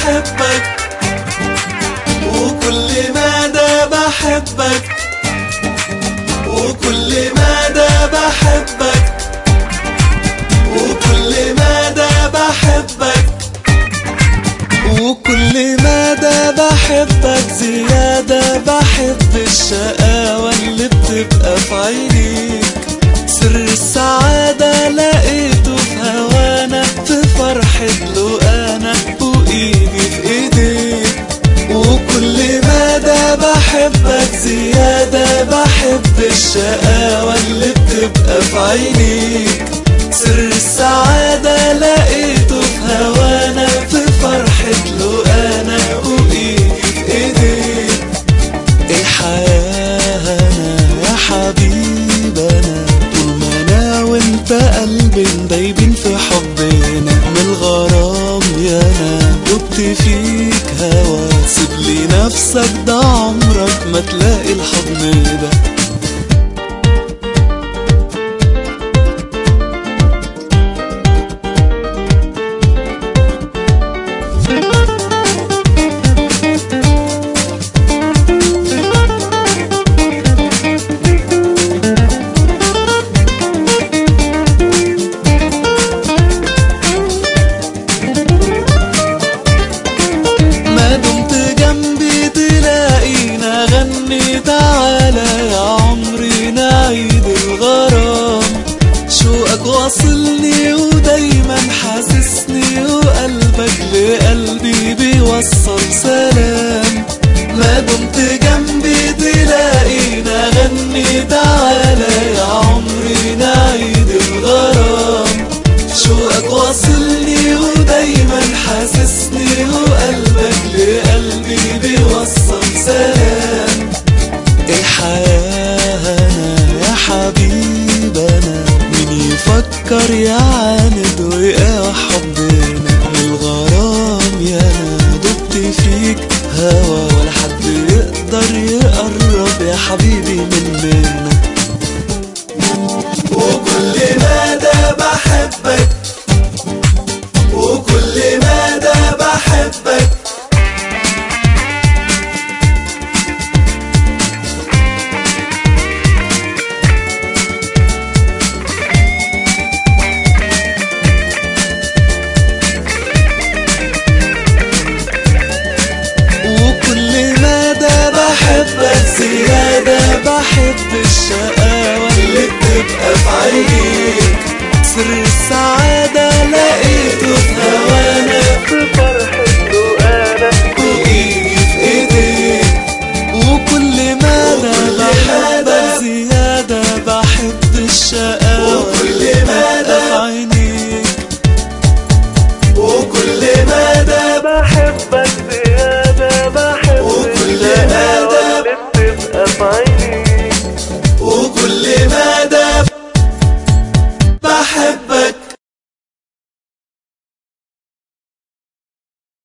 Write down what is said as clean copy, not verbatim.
بحبك، وكل مدى بحبك، وكل مدى بحبك، وكل مدى بحبك، وكل مدى بحبك زيادة. بحب الشقاوة اللي بتبقى في عينيك، سر السعادة لقيته في هوانا، في فرحة لقانا وإيدي في إيديك. وكل مدى بحبك زيادة. بحب الشقاوة اللي بتبقى في عينيك، سر السعادة لقيته في هوانا، في فرحة لقانا وإيدي في إيديك. الحياة أنا يا حبيبنا، طول ما أنا وأنت قلبي دايبين في حبنا. من الغرام يا أنا دبت فيك هوا، سيبلي نفسك ده عمرك ما تلاقي الحضن ده. تعالى يا عمري نعيد الغرام، شوقك واصلني ودايما حاسسني، وقلبك لقلبي بيوصل سلام. ما دمت جنبي تلاقينا غني. تعالى يا عمري نعيد الغرام، شوقك واصلني ودايما حاسسني، وقلبك لقلبي بيوصل سلام. الحياة أنا يا حبيبنا، مين يفكر يعاني